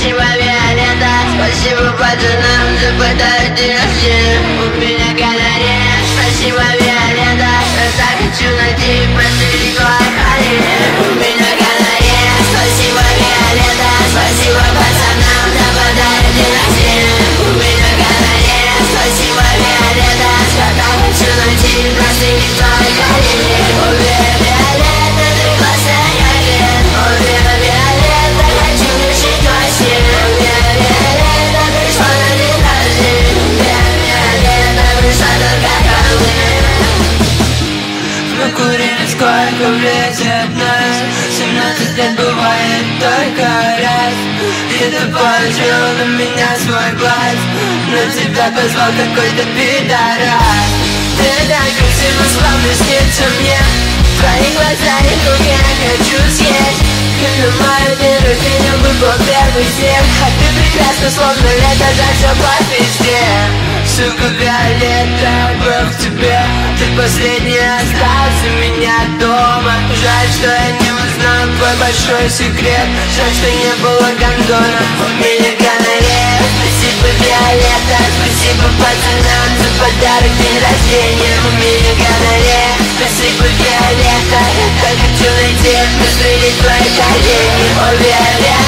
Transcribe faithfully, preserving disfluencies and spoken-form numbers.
Спасибо, Виолетта, спасибо пацанам за подарок день рождения. У меня канарейка. Спасибо, Виолетта, я так хочу найти простые твои колени. У меня канарейка. Спасибо, Виолетта, спасибо пацанам за подарок день рождения. У меня канарейка. Спасибо, Виолетта, я так хочу найти простые твои колени. У меня Виолетта, ты классная агент. У меня Виолетта, хочу решить твой сын. У меня Виолетта, пришла на день рождения. У меня Виолетта, пришла только ко мне. Мы курили сколько влезет нас. Семнадцать лет бывает только раз. И ты положил на меня свой глаз, но тебя позвал какой-то пидорас. Ты так красиво, словно снится мне. Твои глаза и руки я хочу съесть. И на мой день рождения выпал первый снег. А ты прекрасна, словно лето, жаль, все по пизде. Сука, Виолетта, был к тебе. Ты последний остался у меня дома. Жаль, что я не узнал твой большой секрет. Жаль, что не было гондона. У меня канарейка. Спасибо, Виолетта, спасибо пацанам за подарок день рождения. У меня канарейка. Спасибо, Виолетта, я так хочу найти посреди твоих коленей. О, Виолетта.